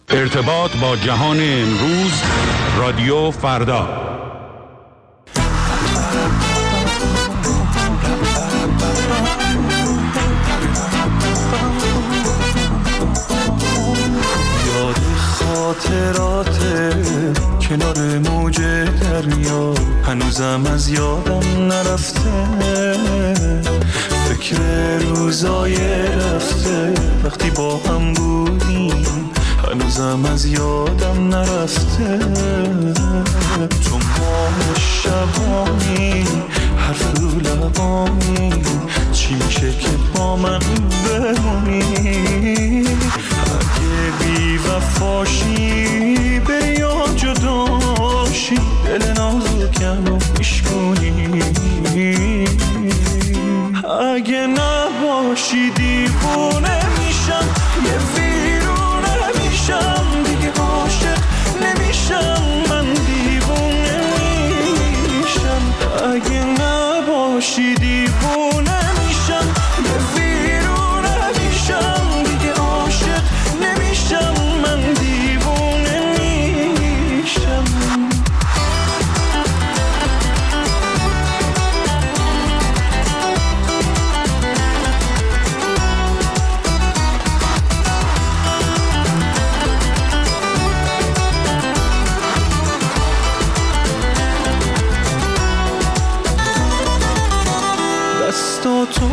ارتباط با جهان امروز، رادیو فردا. یاد خاطرات کنار موج دریا هنوزم از یادم نرفته، فکر روزای رفته وقتی با هم بودیم هنوزم از یادم نرفته. تو ماه شبانی حرف رو لبانی چی میشه که با من بمونی؟ اگه بی وفاشی بری یا جداشی دل نازکم رو میشکنی، اگه نباشی دیوونه میشم، یه ویرونه میشم، دیگه عاشق نمیشم، من دیوونه میشم. اگه نباشی دیوونه میشم، یه ویرونه میشم، دیگه عاشق نمیشم، من دیوونه میشم. دستاتو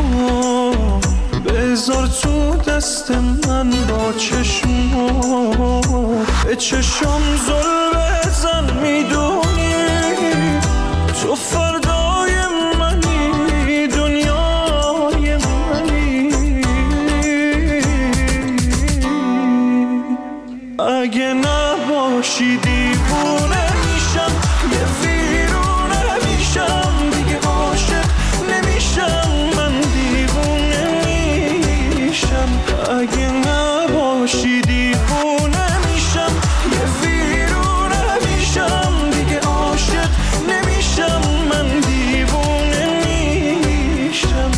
بذار تو دست من، با چشمات به چشم زل بزن، میدونی تو فردای منی، دنیای منی. اگه نباشی دیوونه میشم، یه ویرونه میشم، دیگه عاشق نمیشم، من دیوونه میشم. اگه نباشی دیوونه میشم، یه ویرونه میشم، دیگه عاشق نمیشم، من دیوونه میشم.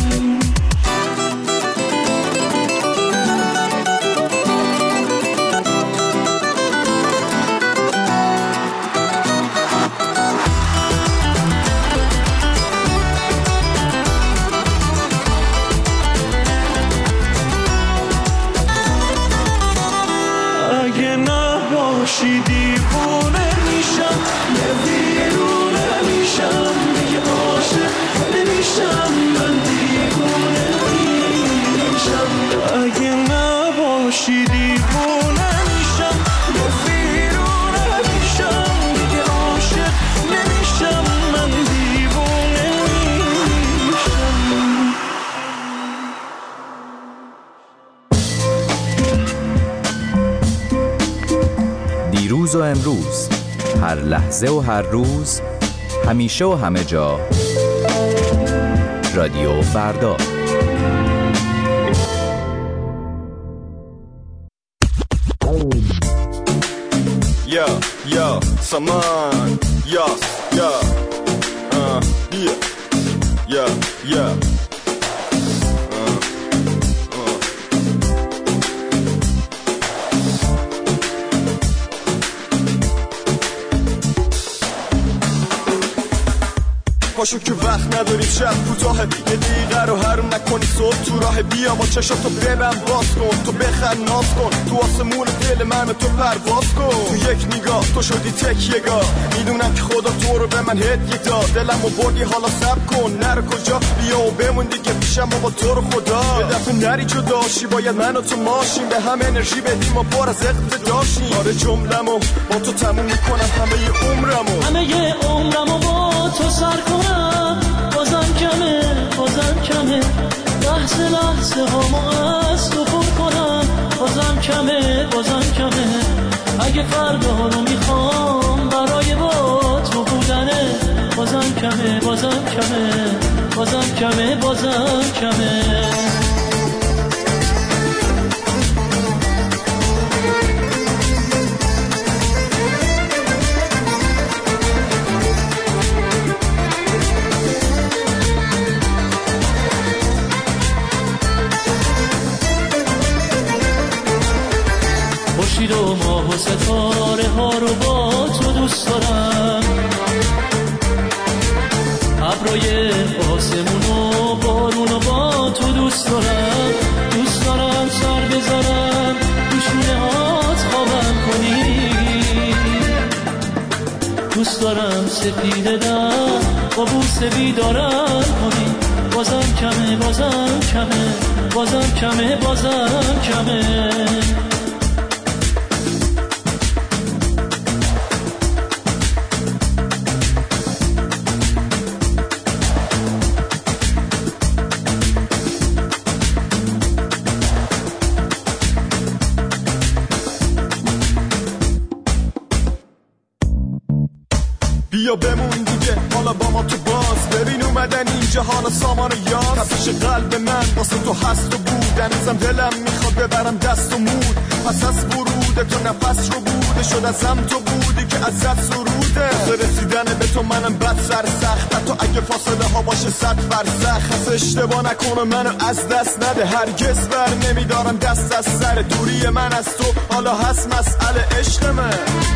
اگه نباشی دیوونه میشم، یه ویرونه میشم، دیگه عاشق نمیشم، من دیوونه میشم. اگه نباشی دیوونه میشم، یه ویرونه میشم، دیگه عاشق نمیشم، من دیوونه میشم. دیروز و امروز، هر لحظه و هر روز، همیشه و همه جا، رادیو فردا. یا سامان یا پاشو که وقت نداریم، شب کوتاه، یه دقیقه رو حروم نکنی، صبح تو راه بیا با چشاتو ببند باز کن، تو بخند ناز کن، تو آسمون دل من تو پرواز کن، تو یک نگاه تو شدی تکیه‌گاه، میدونم که خدا تو رو به من هدیه داد، دلمو بردی حالا صبر کن، نرو کجا بیا و بمون دیگه پیشم با تو رو خدا، یه دفعه نری جداشی، باید من و تو ماشیم، به هم انرژی بدیم و پر از اقتداشیم، آره جمله‌مو با تو تموم میکنم، همه عمرمو با تو سر کنم، بازم کمه لحظه هامو از تو پر کنم، بازم کمه اگه فردا رو میخوام برای با تو بودنه، بازم کمه. خورشید و ماه و ستاره ها رو با تو دوست دارم، ابرای آسمون و بارون و با تو دوست دارم. دوست دارم سر بذارم تو شونه هات خوابم کنی، دوست دارم سپیده دم با بوسه بیدارم کنی. بازم کمه بازم کمه بازم کمه بازم کمه. بیا بمون دیگه حالا با ما تو باز، ببین اومدن اینجا حالا سامان یاز. تپش قلب من واسه تو هست و بود، هنوزم دلم میخواد ببرم دست و مود. پس از ورود تو نفس رو بوده شد ازم تو بودی که ازت سروده. رسیدن به تو منم بد سر سخت، حتی اگه فاصله ها باشه 100 فرسخ. پس اشتباه نکنه منو از دست نده، هرگز بر نمیدارم دست از سر. دوری من از تو حالا هست مسئله عشق من.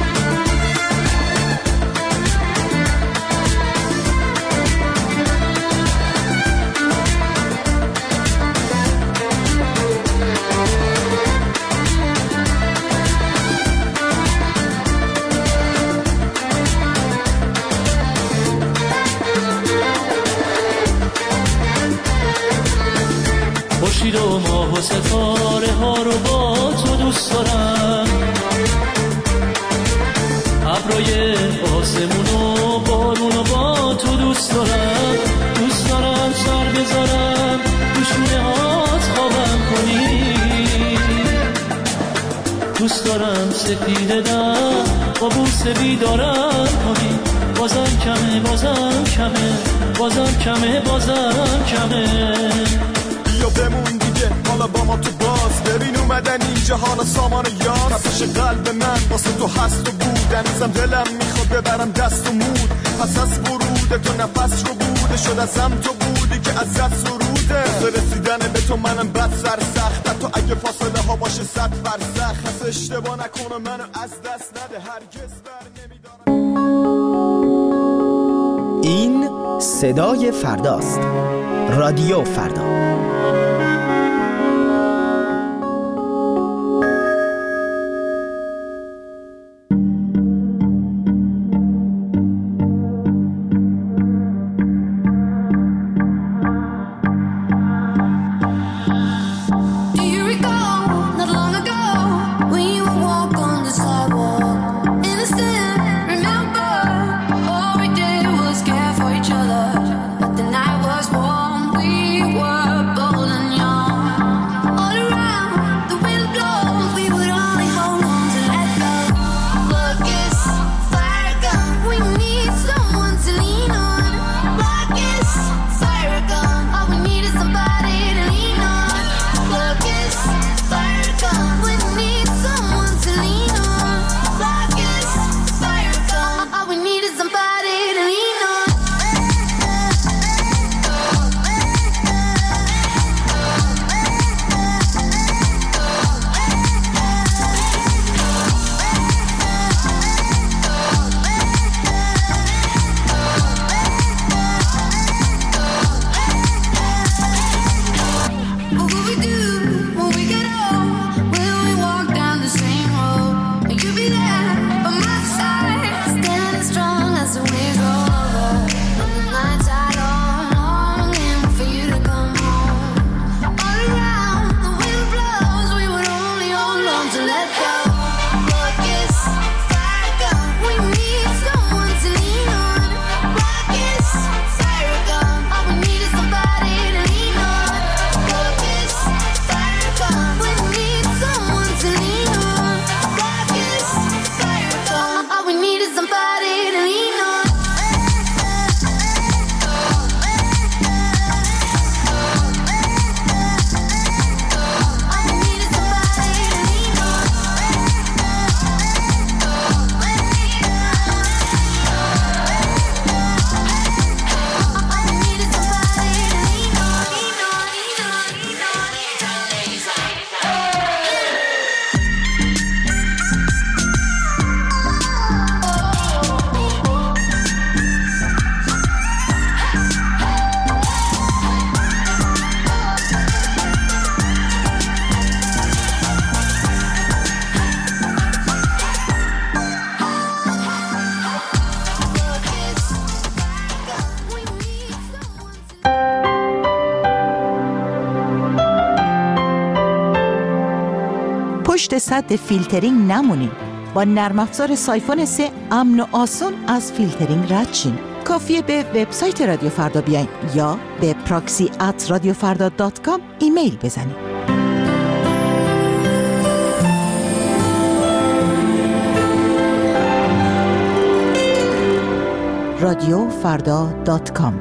خورشید و ماه و ستاره ها رو با تو دوست دارم، ابرای آسمون و بارون و با تو دوست دارم. دوست دارم سر بذارم تو شونه هات خوابم کنی، دوست دارم سپیده دم با بوسه بیدارم کنی. بازم کمه بازم کمه بازم کمه بازم کمه. بیا بمون دیگه حالا با ما تو باز، ببین اومدن اینجا حالا سامان یاز. تپش قلب من واسه تو هست و بود، هنوزم دلم میخواد ببرم دست و مود. پس از ورود تو نفس رو بوده شد ازم تو بودی که ازت سروده. رسیدن به تو منم بد سر سخت، حتی اگه فاصله ها باشه 100 فرسخ. پس اشتباه نکنه منو از دست نده، هرگز بر نمیدارم. این صدای فرداست، رادیو فردا. پشت سد فیلترینگ نمونین. با نرم افزار سایفون 3 امن و آسون از فیلترینگ رد شین. کافیه به وبسایت رادیو فردا بیاین یا به proxy@radiofarda.com ایمیل بزنین. radiofarda.com.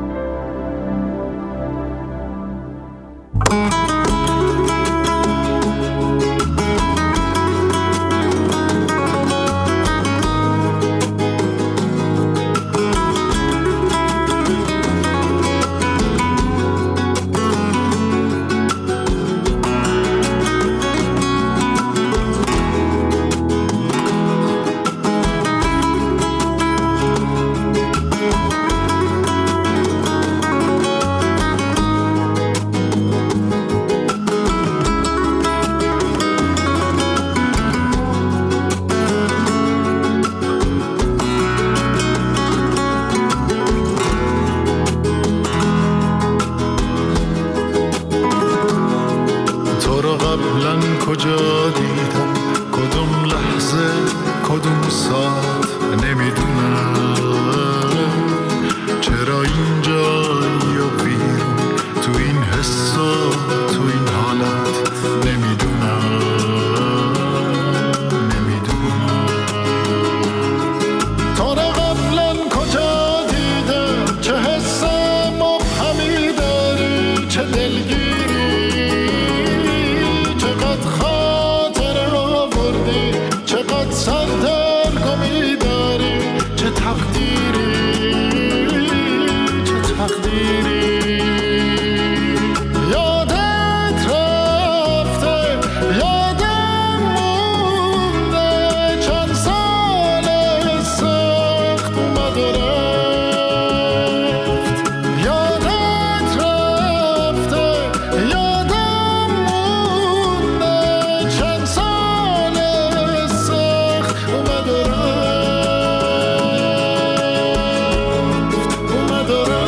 کجا دیدم کدوم لحظه کدوم ساعت نمیدونم چرا اینجا یا بیرون تو این حس و تو این حالت نمیدونم تا را قبلا کجا دیدم چه حس مبهمی داری چه دلگیری سردرگمی داری چه تقدیری یادت رفته یادم مونده چند سال سخت اومد و رفت یادت رفته یادم مونده چند سال اومد و رفت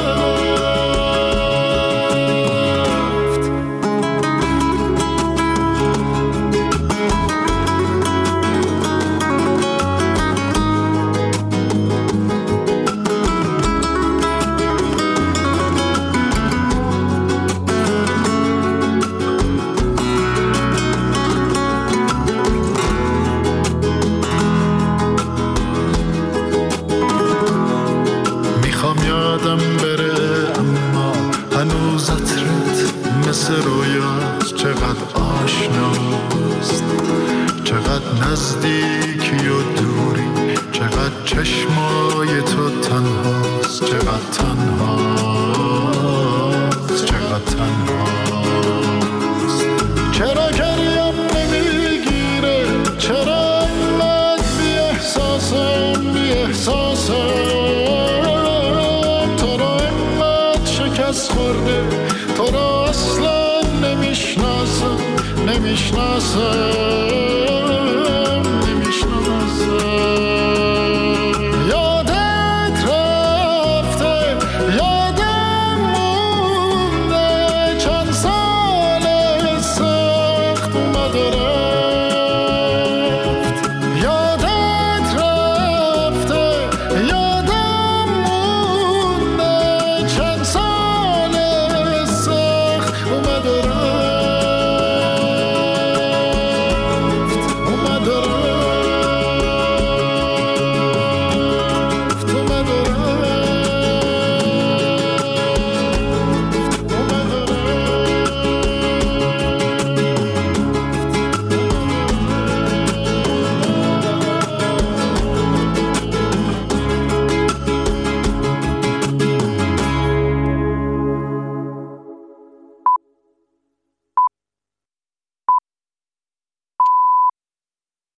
یادم بره اما هنوز عطرت مثل رویاست چقدر آشناست چقدر نزدیکی و دوری چقدر چشمای تو تنهاست چقدر تنهاست چرا گریم نمیگیره چرا انقدر بی احساسم تو را انقدر شکست خورده تو را اصلا نمیشناسم